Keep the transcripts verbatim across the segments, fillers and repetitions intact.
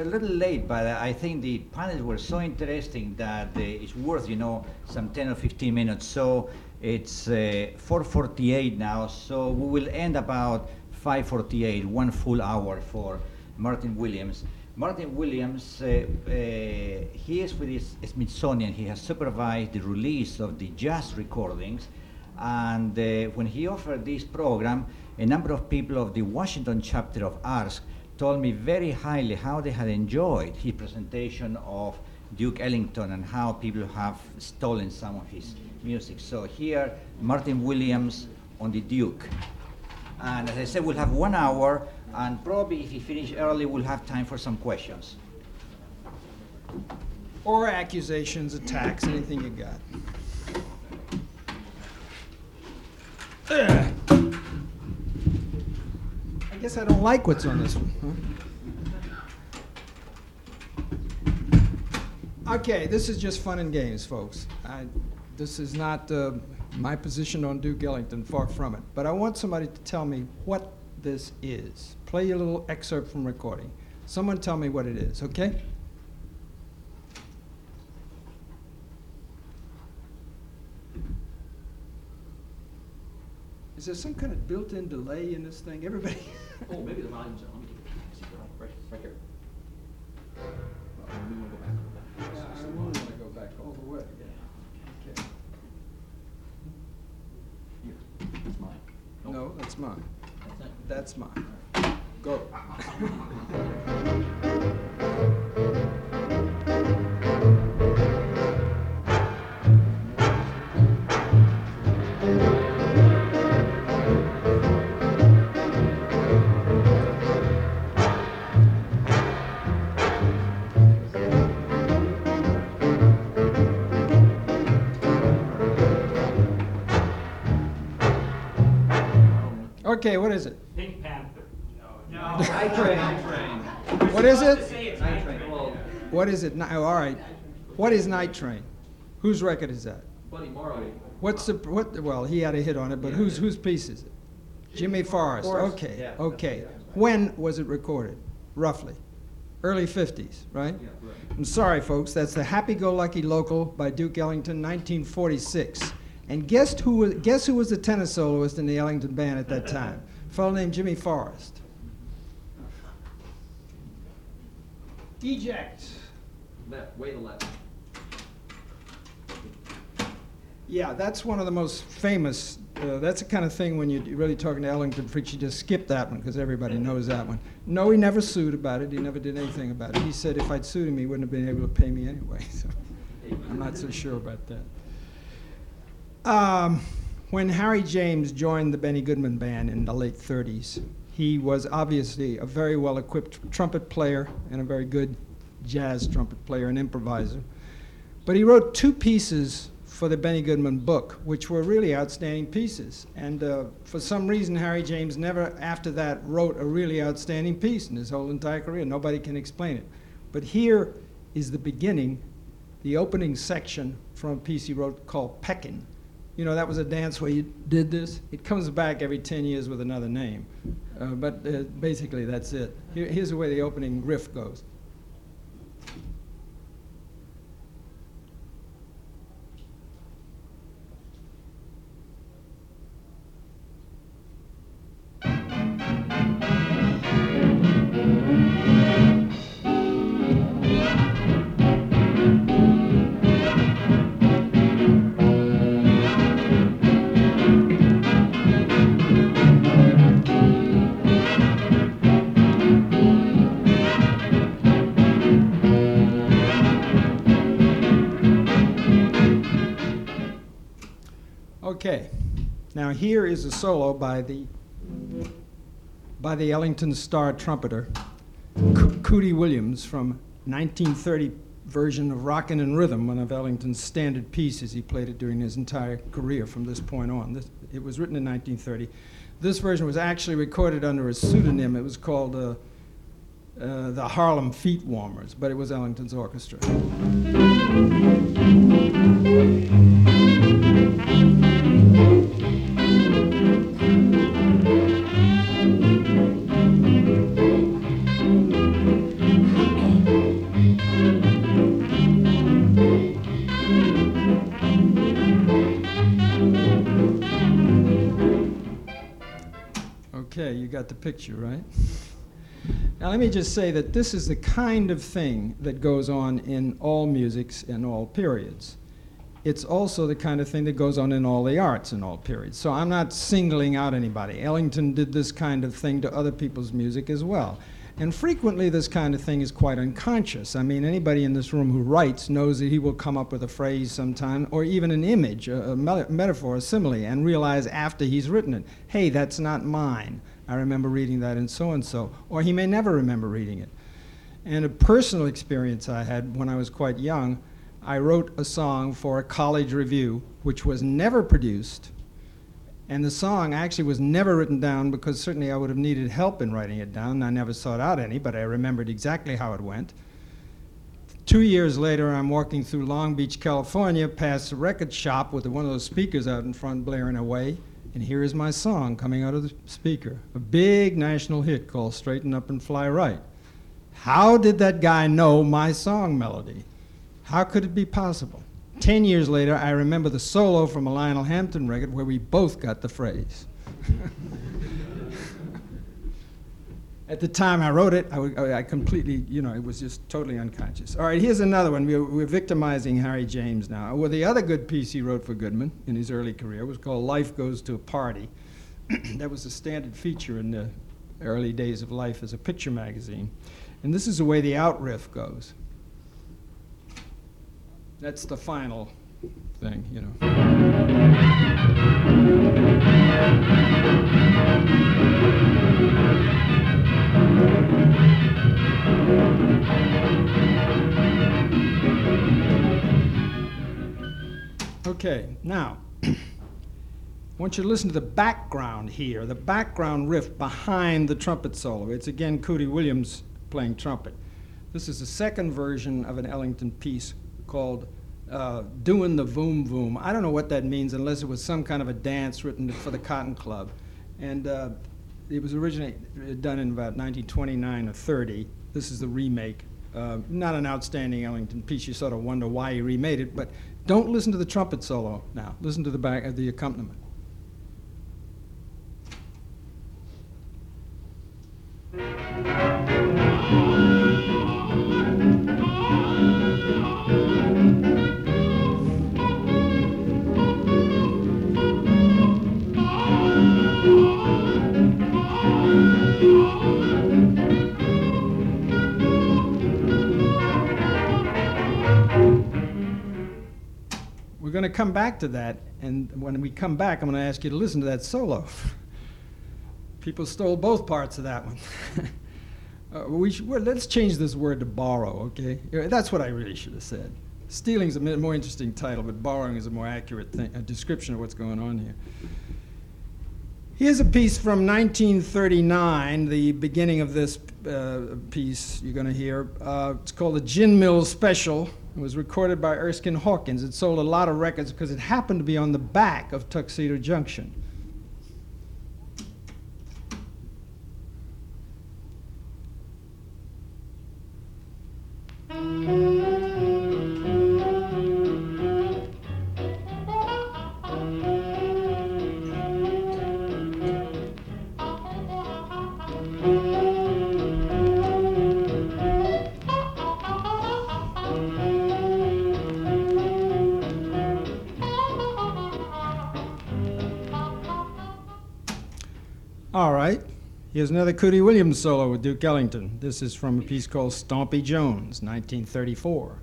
we're a little late, but I think the panels were so interesting that uh, it's worth, you know, some ten or fifteen minutes. So it's uh, four forty-eight now, so we will end about five forty-eight, one full hour for Martin Williams. Martin Williams, uh, uh, he is with his Smithsonian. He has supervised the release of the jazz recordings. And uh, when he offered this program, a number of people of the Washington chapter of A R S C told me very highly how they had enjoyed his presentation of Duke Ellington and how people have stolen some of his music. So here, Martin Williams on the Duke. And as I said, we'll have one hour, and probably if he finishes early, we'll have time for some questions. Or accusations, attacks, anything you got. Ugh. I guess I don't like what's on this one. Huh? Okay, this is just fun and games, folks. I, this is not uh, my position on Duke Ellington, far from it. But I want somebody to tell me what this is. Play a little excerpt from recording. Someone tell me what it is, okay? Is there some kind of built-in delay in this thing? Everybody. Oh, maybe the volume's on. Let me get it. See, right, right here. Uh, we want to go back. Yeah, I don't want to go back all the way. Okay. Here, that's mine. Nope. No, that's mine. That's it. That's mine. Go. Okay, what is it? Pink Panther. No. Night Train. Night Train. What is it? Night Train. Well, What is it? Ni- Oh, all right. What is Night Train? Whose record is that? Buddy Morrow. What's the what? Well, he had a hit on it, but whose whose piece is it? Jimmy Forrest. Forrest, Okay. yeah. Okay. When was it recorded? Roughly. Early fifties, right? Yeah, right. I'm sorry, folks. That's the Happy-Go-Lucky Local by Duke Ellington, nineteen forty-six. And guess who was guess who was the tenor soloist in the Ellington band at that time? A fellow named Jimmy Forrest. Eject. Left, way to left. Yeah, that's one of the most famous. Uh, that's the kind of thing when you're really talking to Ellington freaks, you just skip that one because everybody knows that one. No, he never sued about it. He never did anything about it. He said if I'd sued him, he wouldn't have been able to pay me anyway. So I'm not so sure about that. Um, when Harry James joined the Benny Goodman Band in the late thirties, he was obviously a very well-equipped trumpet player and a very good jazz trumpet player and improviser. But he wrote two pieces for the Benny Goodman book, which were really outstanding pieces. And uh, for some reason, Harry James never, after that, wrote a really outstanding piece in his whole entire career. Nobody can explain it. But here is the beginning, the opening section from a piece he wrote called Peckin'. You know, that was a dance where you did this. It comes back every ten years with another name. Uh, but uh, basically, that's it. Here, here's the way the opening riff goes. Okay, now here is a solo by the by the Ellington star trumpeter Co- Cootie Williams from nineteen thirty version of Rockin' in Rhythm, one of Ellington's standard pieces. He played it during his entire career from this point on. This, it was written in nineteen thirty. This version was actually recorded under a pseudonym. It was called uh, uh, the Harlem Feet Warmers, but it was Ellington's orchestra. got the picture, right? Now let me just say that this is the kind of thing that goes on in all musics in all periods. It's also the kind of thing that goes on in all the arts in all periods. So I'm not singling out anybody. Ellington did this kind of thing to other people's music as well. And frequently this kind of thing is quite unconscious. I mean, anybody in this room who writes knows that he will come up with a phrase sometime, or even an image, a, a me- metaphor, a simile, and realize after he's written it, hey, that's not mine. I remember reading that in so-and-so. Or he may never remember reading it. And a personal experience I had when I was quite young, I wrote a song for a college review, which was never produced. And the song actually was never written down because certainly I would have needed help in writing it down. I never sought out any, but I remembered exactly how it went. Two years later, I'm walking through Long Beach, California, past a record shop with one of those speakers out in front blaring away, and here is my song coming out of the speaker, a big national hit called Straighten Up and Fly Right. How did that guy know my song melody? How could it be possible? Ten years later, I remember the solo from a Lionel Hampton record where we both got the phrase. At the time I wrote it, I, w- I completely, you know, it was just totally unconscious. All right, here's another one. We're, we're victimizing Harry James now. Well, the other good piece he wrote for Goodman in his early career was called Life Goes to a Party. That was a standard feature in the early days of Life as a picture magazine. And this is the way the out riff goes. That's the final thing, you know. Okay, now, I want you to listen to the background here, the background riff behind the trumpet solo. It's again Cootie Williams playing trumpet. This is the second version of an Ellington piece called uh, Doin' the Voom Voom. I don't know what that means unless it was some kind of a dance written for the Cotton Club. And uh, it was originally done in about nineteen twenty-nine or thirty. This is the remake. Uh, not an outstanding Ellington piece. You sort of wonder why he remade it, but don't listen to the trumpet solo now. Listen to the back of the accompaniment. We're going to come back to that, and when we come back, I'm going to ask you to listen to that solo. People stole both parts of that one. uh, we should, well, let's change this word to borrow, okay? That's what I really should have said. Stealing's a more interesting title, but borrowing is a more accurate thing, a description of what's going on here. Here's a piece from nineteen thirty-nine, the beginning of this uh, piece you're going to hear. Uh, it's called the Gin Mill Special. It was recorded by Erskine Hawkins. It sold a lot of records because it happened to be on the back of Tuxedo Junction. All right, here's another Cootie Williams solo with Duke Ellington. This is from a piece called Stompy Jones, nineteen thirty-four.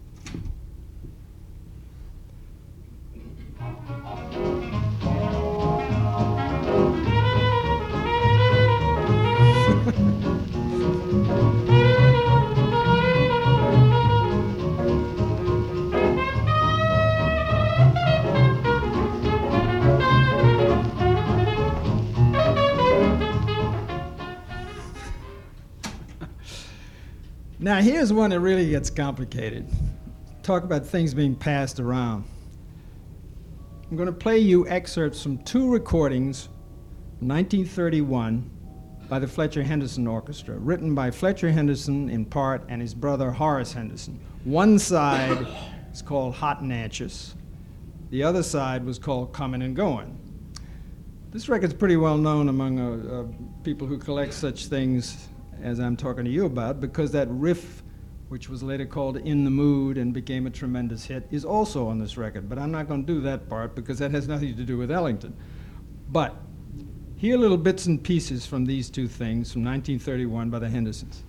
Now, here's one that really gets complicated. Talk about things being passed around. I'm going to play you excerpts from two recordings, nineteen thirty-one, by the Fletcher Henderson Orchestra, written by Fletcher Henderson in part and his brother Horace Henderson. One side is called Hot and Anxious. The other side was called Comin' and Goin'. This record's pretty well known among uh, uh, people who collect such things as I'm talking to you about, because that riff, which was later called In the Mood and became a tremendous hit, is also on this record. But I'm not going to do that part because that has nothing to do with Ellington. But here are little bits and pieces from these two things from nineteen thirty-one by the Hendersons.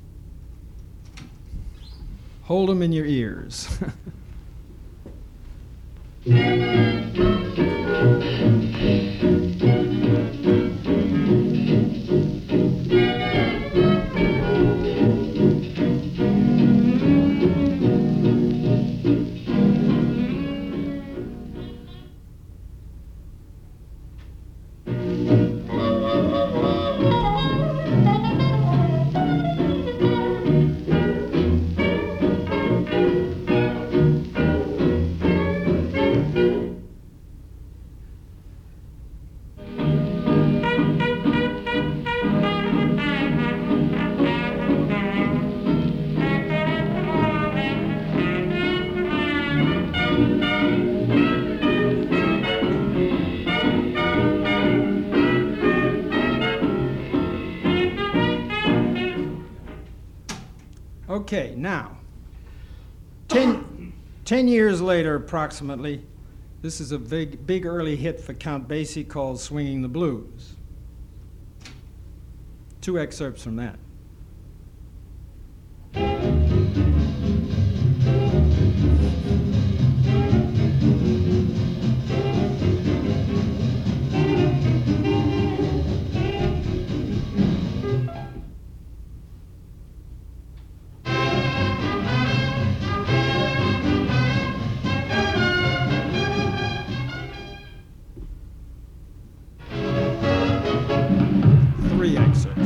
Hold 'em in your ears. Okay, now, ten, ten years later approximately, this is a big, big early hit for Count Basie called Swinging the Blues. Two excerpts from that. Three excerpts.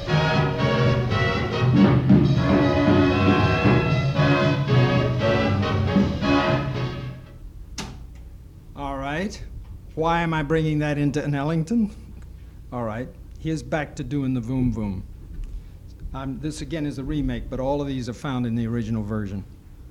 All right. Why am I bringing that into an Ellington? All right. Here's back to doing the Voom Voom. Um, this again is a remake, but all of these are found in the original version.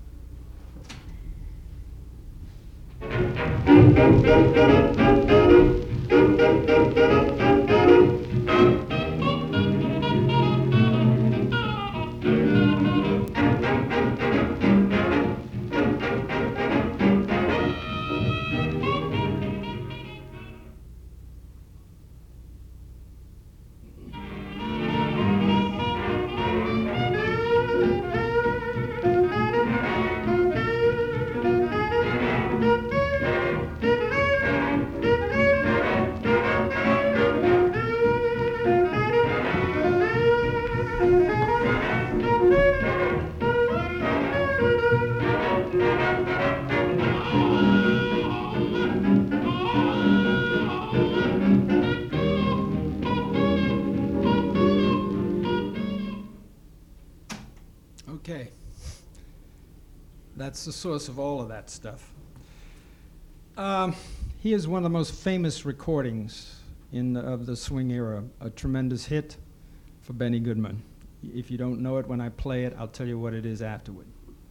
Okay. That's the source of all of that stuff. Um, here's one of the most famous recordings in the, of the swing era, a tremendous hit for Benny Goodman. If you don't know it when I play it, I'll tell you what it is afterward.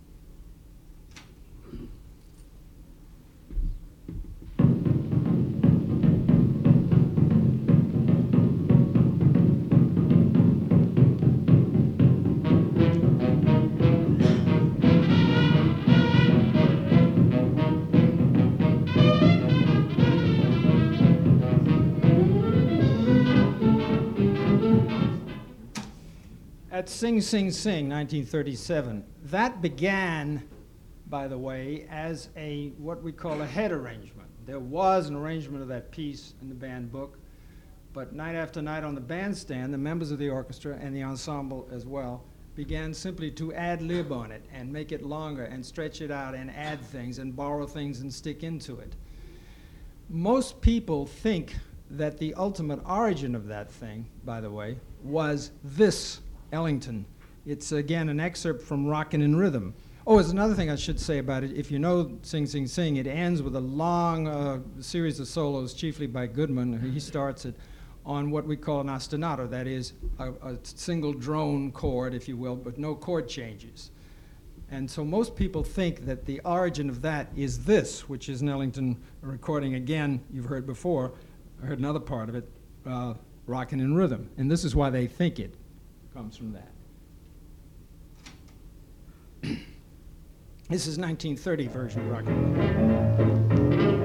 At Sing Sing Sing, nineteen thirty-seven, that began, by the way, as a what we call a head arrangement. There was an arrangement of that piece in the band book, but night after night on the bandstand, the members of the orchestra and the ensemble as well began simply to ad-lib on it and make it longer and stretch it out and add things and borrow things and stick into it. Most people think that the ultimate origin of that thing, by the way, was this Ellington. It's again an excerpt from Rockin' in Rhythm. Oh, there's another thing I should say about it. If you know Sing Sing Sing, it ends with a long uh, series of solos, chiefly by Goodman. He starts it on what we call an ostinato, that is a, a single drone chord, if you will, but no chord changes. And so most people think that the origin of that is this, which is an Ellington recording, again, you've heard before, I heard another part of it, uh, Rockin' in Rhythm, and this is why they think it comes from that. This is nineteen thirty version of Rockin' in Rhythm.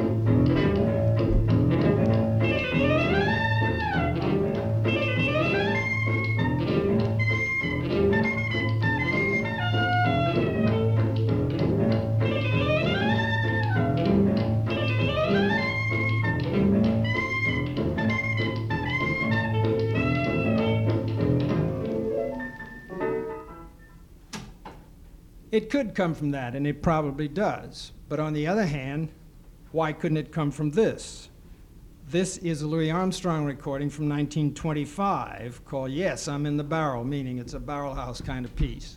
It could come from that, and it probably does. But on the other hand, why couldn't it come from this? This is a Louis Armstrong recording from nineteen twenty-five called Yes, I'm in the Barrel, meaning it's a barrel house kind of piece.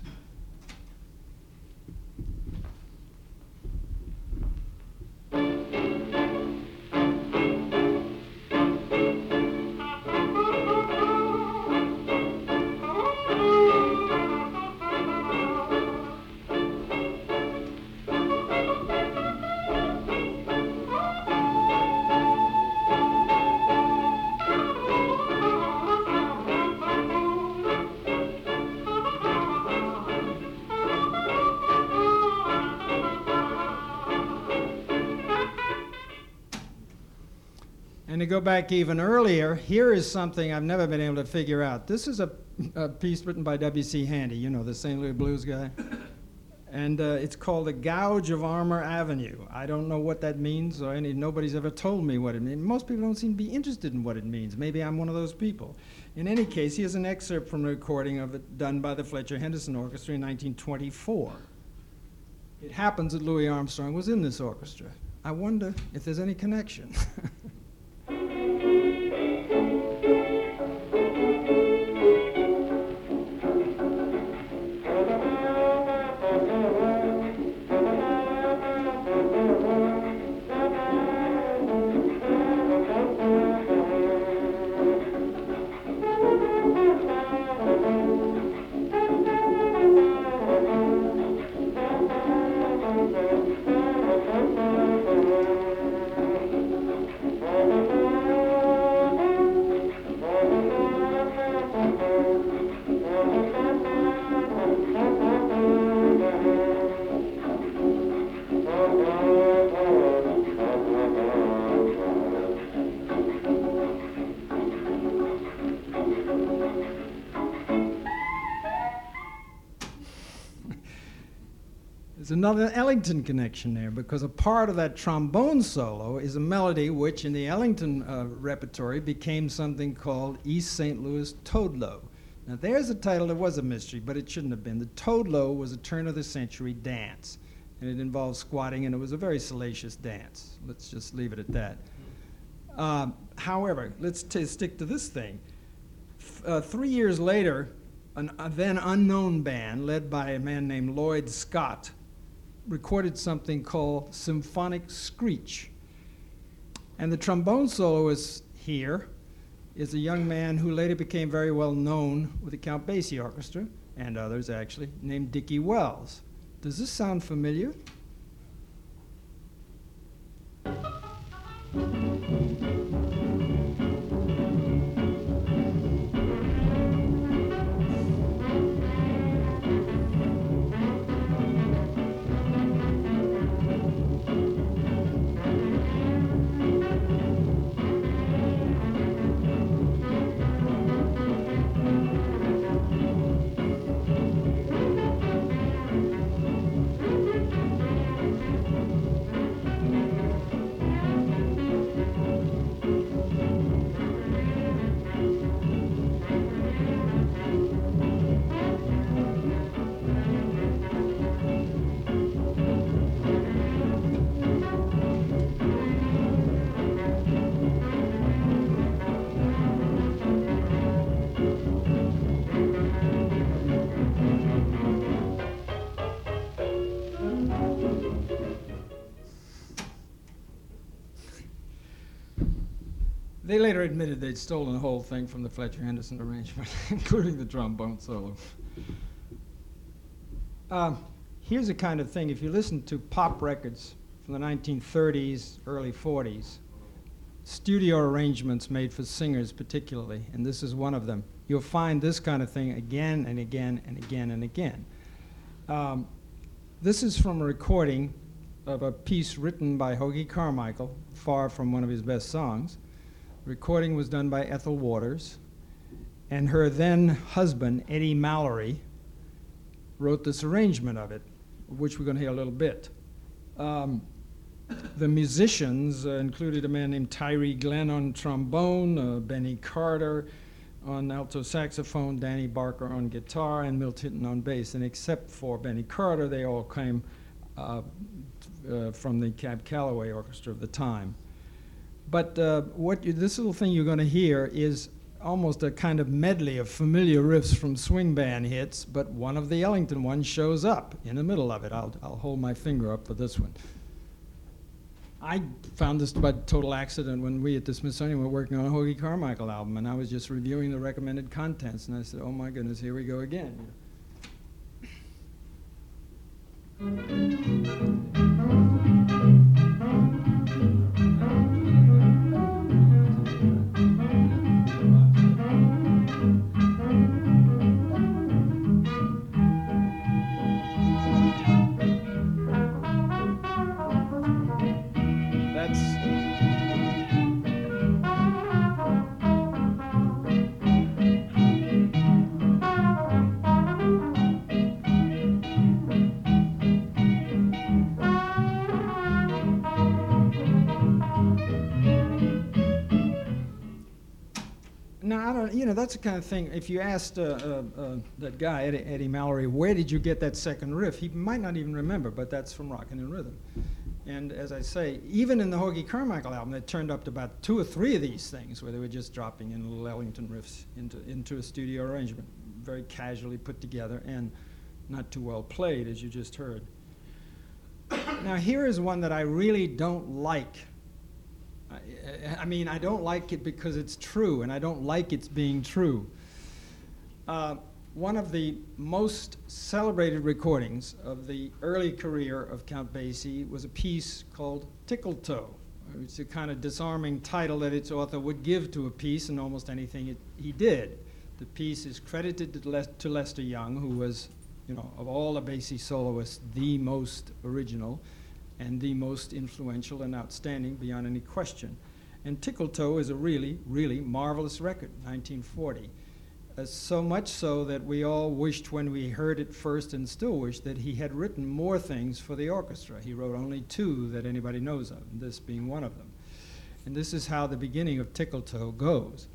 And to go back even earlier, here is something I've never been able to figure out. This is a, a piece written by W C Handy, you know, the Saint Louis blues guy. And uh, it's called The Gouge of Armour Avenue. I don't know what that means, or any, nobody's ever told me what it means. Most people don't seem to be interested in what it means. Maybe I'm one of those people. In any case, here's an excerpt from a recording of it done by the Fletcher Henderson Orchestra in nineteen twenty-four. It happens that Louis Armstrong was in this orchestra. I wonder if there's any connection. There's another Ellington connection there, because a part of that trombone solo is a melody which in the Ellington uh, repertory became something called East Saint Louis Toadlow. Now there's a title that was a mystery, but it shouldn't have been. The Toadlow was a turn of the century dance, and it involved squatting, and it was a very salacious dance. Let's just leave it at that. Um, however, let's t- stick to this thing. F- uh, three years later, an, a then unknown band led by a man named Lloyd Scott recorded something called Symphonic Screech. And the trombone soloist here is a young man who later became very well known with the Count Basie Orchestra, and others actually, named Dickie Wells. Does this sound familiar? They later admitted they'd stolen the whole thing from the Fletcher Henderson arrangement, including the trombone solo. Um, here's a kind of thing, if you listen to pop records from the nineteen thirties, early forties, studio arrangements made for singers particularly, and this is one of them. You'll find this kind of thing again and again and again and again. Um, this is from a recording of a piece written by Hoagy Carmichael, far from one of his best songs. The recording was done by Ethel Waters, and her then husband, Eddie Mallory, wrote this arrangement of it, which we're going to hear a little bit. Um, the musicians uh, included a man named Tyree Glenn on trombone, uh, Benny Carter on alto saxophone, Danny Barker on guitar, and Milt Hinton on bass. And except for Benny Carter, they all came uh, uh, from the Cab Calloway Orchestra of the time. But uh, what you, this little thing you're going to hear is almost a kind of medley of familiar riffs from swing band hits, but one of the Ellington ones shows up in the middle of it. I'll, I'll hold my finger up for this one. I found this by total accident when we at the Smithsonian were working on a Hoagy Carmichael album, and I was just reviewing the recommended contents, and I said, oh my goodness, here we go again. You know, that's the kind of thing, if you asked uh, uh, uh, that guy, Eddie, Eddie Mallory, where did you get that second riff, he might not even remember, but that's from Rockin' in Rhythm. And as I say, even in the Hoagy Carmichael album, they turned up to about two or three of these things where they were just dropping in little Ellington riffs into, into a studio arrangement, very casually put together and not too well played, as you just heard. Now, here is one that I really don't like. I, I mean, I don't like it because it's true, and I don't like its being true. Uh, one of the most celebrated recordings of the early career of Count Basie was a piece called Tickletoe. It's a kind of disarming title that its author would give to a piece and almost anything it, he did. The piece is credited to, Les- to Lester Young, who was, you know, of all the Basie soloists, the most original and the most influential and outstanding beyond any question. And Tickletoe is a really, really marvelous record, nineteen forty. Uh, so much so that we all wished when we heard it first, and still wish, that he had written more things for the orchestra. He wrote only two that anybody knows of, this being one of them. And this is how the beginning of Tickletoe goes.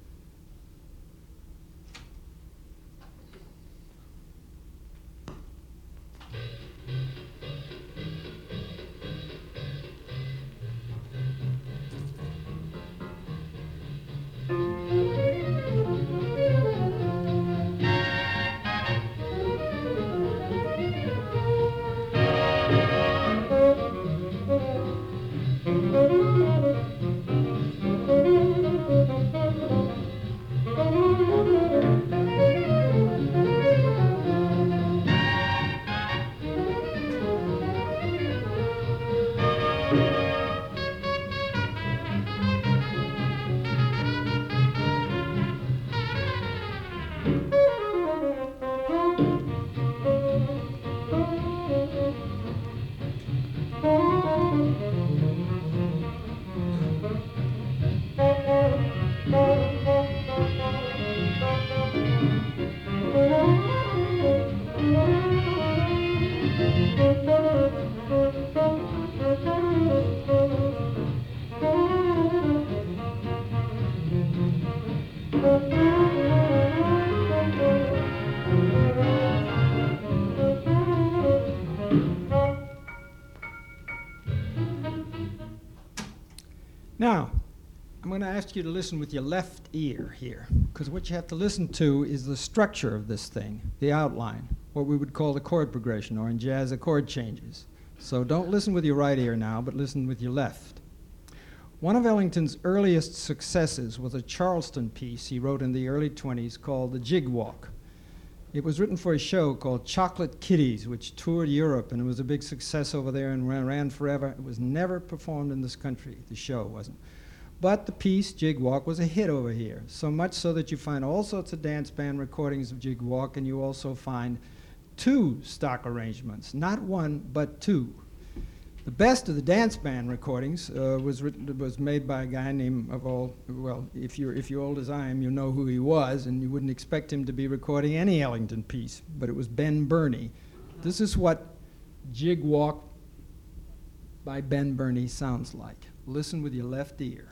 Now, I'm going to ask you to listen with your left ear here, because what you have to listen to is the structure of this thing, the outline, what we would call the chord progression, or in jazz, the chord changes. So don't listen with your right ear now, but listen with your left. One of Ellington's earliest successes was a Charleston piece he wrote in the early twenties called The Jig Walk. It was written for a show called Chocolate Kitties, which toured Europe, and it was a big success over there and ran, ran forever. It was never performed in this country, the show wasn't. But the piece, Jig Walk, was a hit over here, so much so that you find all sorts of dance band recordings of Jig Walk, and you also find two stock arrangements, not one, but two. The best of the dance band recordings uh, was written, was made by a guy named, of all, well, if you're, if you're old as I am, you know who he was, and you wouldn't expect him to be recording any Ellington piece, but it was Ben Burney. This is what Jig Walk by Ben Burney sounds like. Listen with your left ear.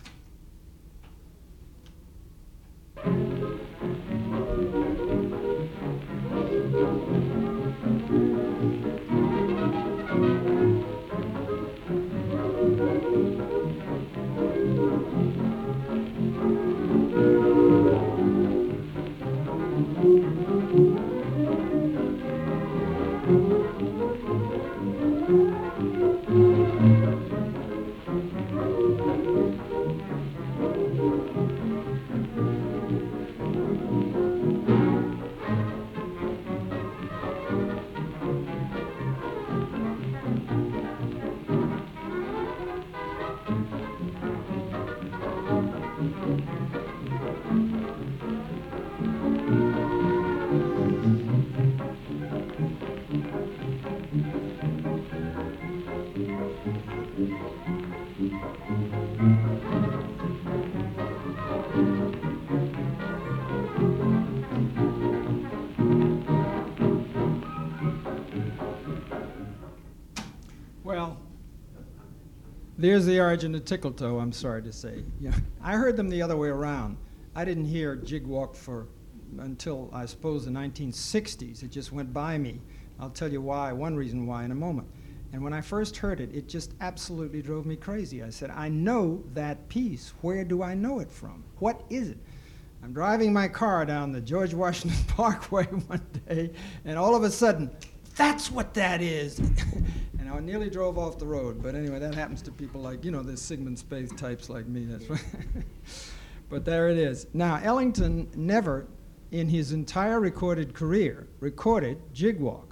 Well, there's the origin of Tickle Toe, I'm sorry to say. Yeah. I heard them the other way around. I didn't hear Jig Walk for until, I suppose, the nineteen sixties. It just went by me. I'll tell you why, one reason why in a moment. And when I first heard it, it just absolutely drove me crazy. I said, I know that piece. Where do I know it from? What is it? I'm driving my car down the George Washington Parkway one day, and all of a sudden, that's what that is. And I nearly drove off the road. But anyway, that happens to people like, you know, the Sigmund Spaeth types like me. That's right. But there it is. Now, Ellington never, in his entire recorded career, recorded Jig Walk.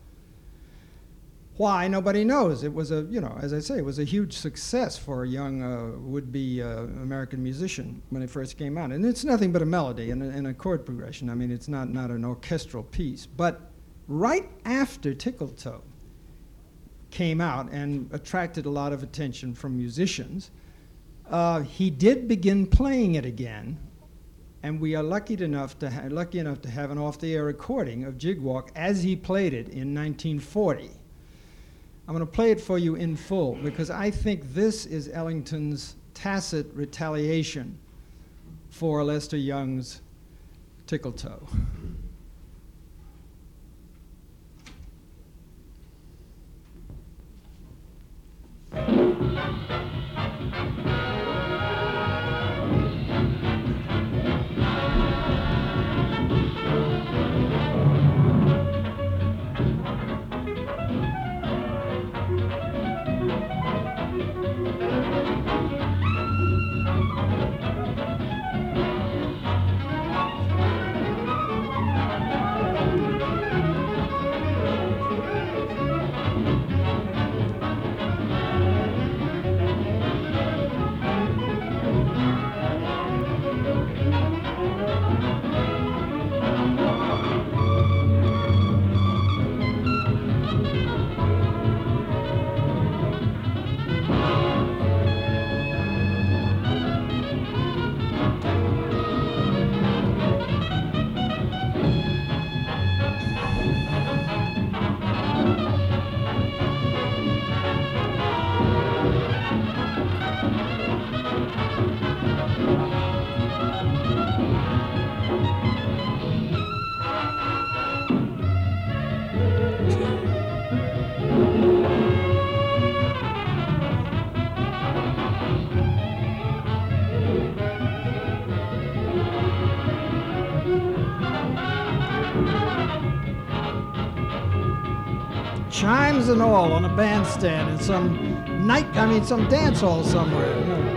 Why, nobody knows. It was a, you know, as I say, it was a huge success for a young uh, would-be uh, American musician when it first came out. And it's nothing but a melody and a, and a chord progression. I mean, it's not, not an orchestral piece. But right after Tickle Toe came out and attracted a lot of attention from musicians, uh, he did begin playing it again. And we are lucky enough to ha- lucky enough to have an off-the-air recording of Jig Walk as he played it in nineteen forty. I'm going to play it for you in full because I think this is Ellington's tacit retaliation for Lester Young's Tickle Toe. Chimes and all on a bandstand in some night, I mean, some dance hall somewhere. You know.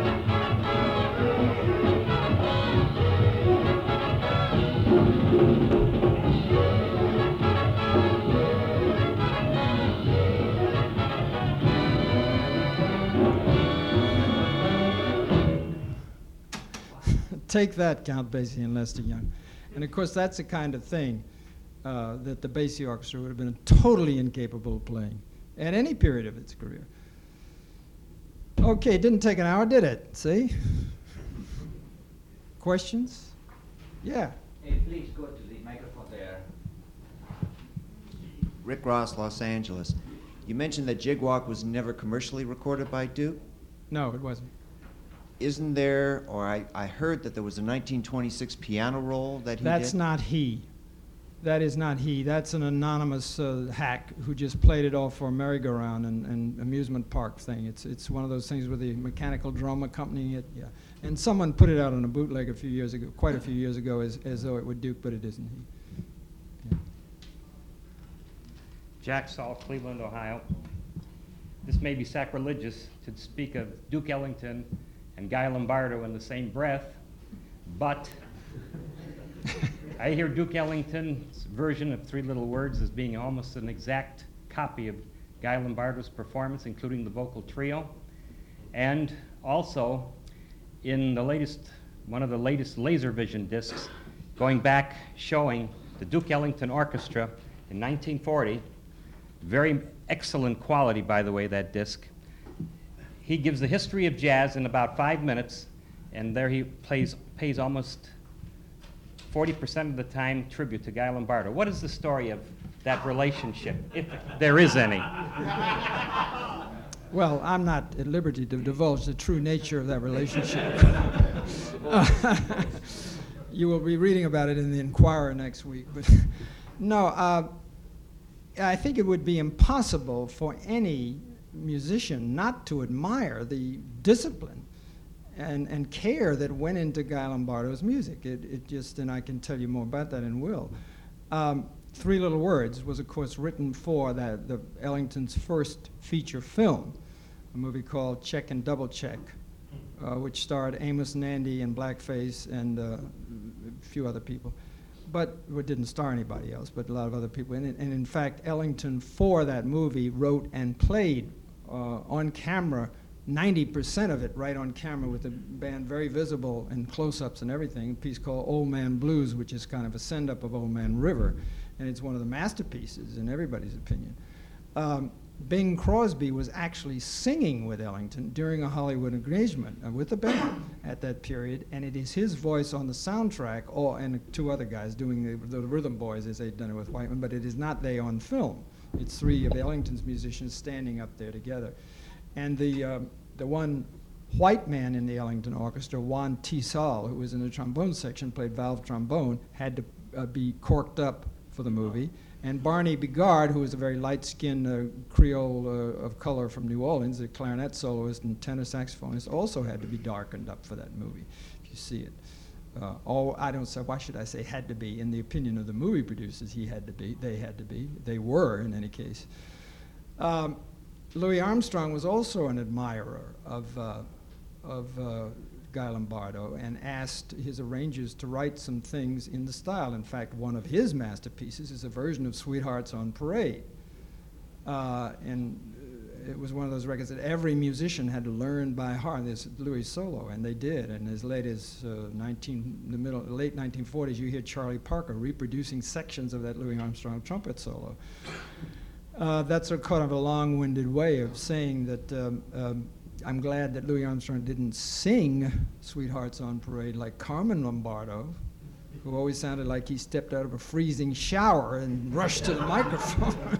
Take that, Count Basie and Lester Young. And of course, that's the kind of thing uh, that the Basie Orchestra would have been totally incapable of playing at any period of its career. Okay, it didn't take an hour, did it? See? Questions? Yeah. Hey, please go to the microphone there. Rick Ross, Los Angeles. You mentioned that Jigwalk was never commercially recorded by Duke. No, it wasn't. Isn't there, or I, I heard that there was a nineteen twenty-six piano roll that he That's did? not he. That is not he. That's an anonymous uh, hack who just played it off for a merry-go-round and, and amusement park thing. It's it's one of those things with the mechanical drum accompanying it. Yeah, and someone put it out on a bootleg a few years ago, quite a few years ago, as as though it would Duke, but it isn't he. Yeah. Jack Saul, Cleveland, Ohio. This may be sacrilegious to speak of Duke Ellington and Guy Lombardo in the same breath, but I hear Duke Ellington's version of Three Little Words as being almost an exact copy of Guy Lombardo's performance, including the vocal trio. And also, in the latest, one of the latest LaserVision discs, going back showing the Duke Ellington Orchestra in nineteen forty, very excellent quality, by the way, that disc. He gives the history of jazz in about five minutes, and there he plays, pays almost forty percent of the time tribute to Guy Lombardo. What is the story of that relationship, if there is any? Well, I'm not at liberty to divulge the true nature of that relationship. uh, you will be reading about it in the Inquirer next week. But no, uh, I think it would be impossible for any musician not to admire the discipline and, and care that went into Guy Lombardo's music. It, it just, and I can tell you more about that in Will. Um, Three Little Words was, of course, written for that, the Ellington's first feature film, a movie called Check and Double Check, uh, which starred Amos Nandy in blackface and uh, a few other people. But it didn't star anybody else, but a lot of other people in it. And in fact, Ellington, for that movie, wrote and played uh, on camera, ninety percent of it right on camera with the band very visible and close-ups and everything, a piece called Old Man Blues, which is kind of a send-up of Old Man River. And it's one of the masterpieces in everybody's opinion. Um, Bing Crosby was actually singing with Ellington during a Hollywood engagement uh, with the band at that period, and it is his voice on the soundtrack, or, and two other guys doing the, the Rhythm Boys as they'd done it with Whiteman, but it is not they on film. It's three of Ellington's musicians standing up there together. And the, uh, the one white man in the Ellington Orchestra, Juan Tisal, who was in the trombone section, played valve trombone, had to uh, be corked up for the movie. And Barney Bigard, who was a very light-skinned uh, Creole uh, of color from New Orleans, a clarinet soloist and tenor saxophonist, also had to be darkened up for that movie, if you see it. Uh, all, I don't say, why should I say had to be? In the opinion of the movie producers, he had to be, they had to be, they were in any case. Um, Louis Armstrong was also an admirer of, uh, of uh, Guy Lombardo and asked his arrangers to write some things in the style. In fact, one of his masterpieces is a version of Sweethearts on Parade. Uh, and it was one of those records that every musician had to learn by heart, this Louis solo, and they did. And as late as uh, nineteen, the middle, late nineteen forties, you hear Charlie Parker reproducing sections of that Louis Armstrong trumpet solo. Uh, that's a kind of a long-winded way of saying that um, um, I'm glad that Louis Armstrong didn't sing Sweethearts on Parade like Carmen Lombardo, who always sounded like he stepped out of a freezing shower and rushed to the microphone.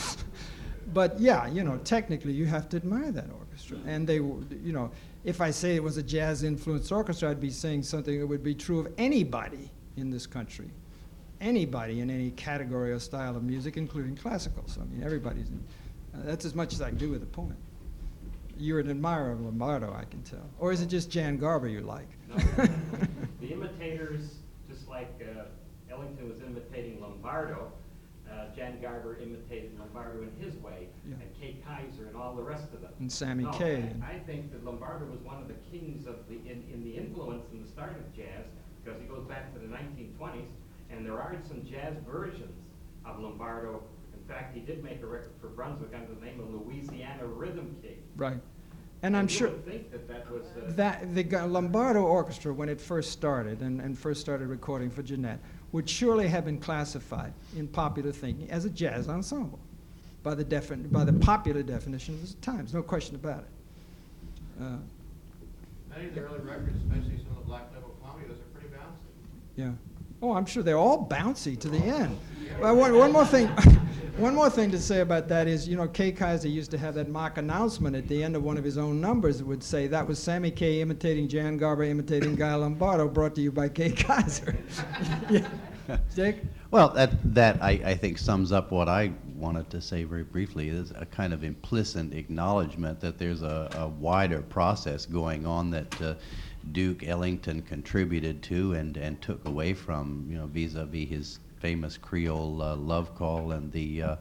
But yeah, you know, technically you have to admire that orchestra. And they, you know, if I say it was a jazz-influenced orchestra, I'd be saying something that would be true of anybody in this country. Anybody in any category or style of music, including classical. So, I mean, everybody's in, uh, that's as much as I can do with the point. You're an admirer of Lombardo, I can tell. Or is it just Jan Garber you like? No. The imitators, just like uh, Ellington was imitating Lombardo, uh, Jan Garber imitated Lombardo in his way, Yeah. and Kay Kaiser and all the rest of them. And Sammy no, Kaye. I, I think that Lombardo was one of the kings of the in, in the influence in the start of jazz, because he goes back to the nineteen twenties, and there are some jazz versions of Lombardo. In fact, he did make a record for Brunswick under the name of Louisiana Rhythm King. Right. And I'm You sure would think that that was, uh, that the G- Lombardo Orchestra, when it first started and, and first started recording for Jeanette, would surely have been classified in popular thinking as a jazz ensemble by the, defin- by the popular definitions of the times, no question about it. Uh, Many of the early records, especially some of the Black Label Columbias, are pretty bouncy. Yeah. Oh, I'm sure they're all bouncy to the end. Well, one, one more thing, one more thing to say about that is, you know, Kay Kaiser used to have that mock announcement at the end of one of his own numbers that would say, that was Sammy Kaye imitating Jan Garber imitating Guy Lombardo, brought to you by Kay Kaiser. Yeah. Dick? Well, that, that I, I think sums up what I wanted to say very briefly, is a kind of implicit acknowledgement that there's a, a wider process going on that uh, Duke Ellington contributed to and, and took away from, you know, vis-a-vis his famous Creole uh, love call and the uh,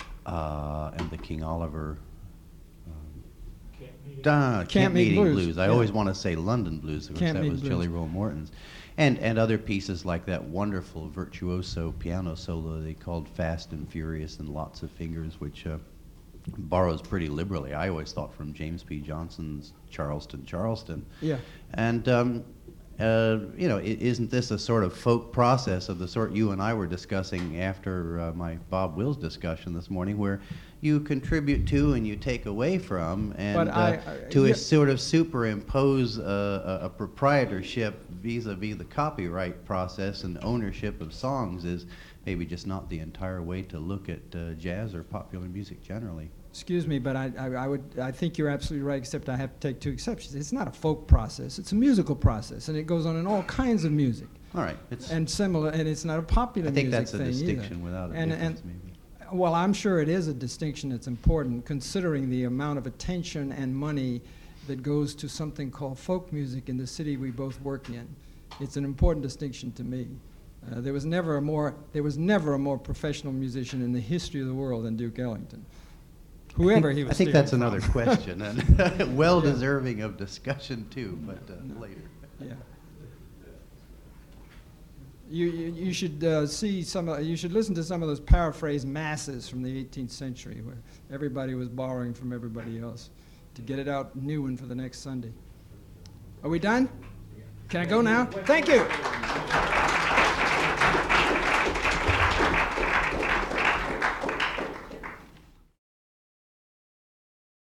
uh, and the King Oliver um, Camp, Camp Meeting Blues. Blues. I yeah. always want to say London Blues, because Camp that Meeting was Blues. Jelly Roll Morton's. And, and other pieces like that wonderful virtuoso piano solo they called Fast and Furious and Lots of Fingers, which uh, borrows pretty liberally, I always thought, from James P. Johnson's Charleston, Charleston. Yeah. And, um, uh, you know, i- isn't this a sort of folk process of the sort you and I were discussing after uh, my Bob Wills discussion this morning, where you contribute to and you take away from, and But I- uh, I- to yeah. a sort of superimpose uh, a, a proprietorship vis-a-vis the copyright process and ownership of songs is maybe just not the entire way to look at uh, jazz or popular music generally. Excuse me, but I, I, I would, I think you're absolutely right, except I have to take two exceptions. It's not a folk process, it's a musical process, and it goes on in all kinds of music. All right, it's, And similar, and it's not a popular I think music that's a thing either. distinction without a And- difference, and- maybe. Well, I'm sure it is a distinction that's important, considering the amount of attention and money that goes to something called folk music in the city we both work in. It's an important distinction to me. Uh, there was never a more there was never a more professional musician in the history of the world than Duke Ellington. Whoever he was. I think stealing that's from. another question, and well deserving of discussion too, but uh, later. Yeah. You, you, you should uh, see some. Of, you should listen to some of those paraphrased masses from the eighteenth century, where everybody was borrowing from everybody else to get it out new and for the next Sunday. Are we done? Can I go now? Thank you.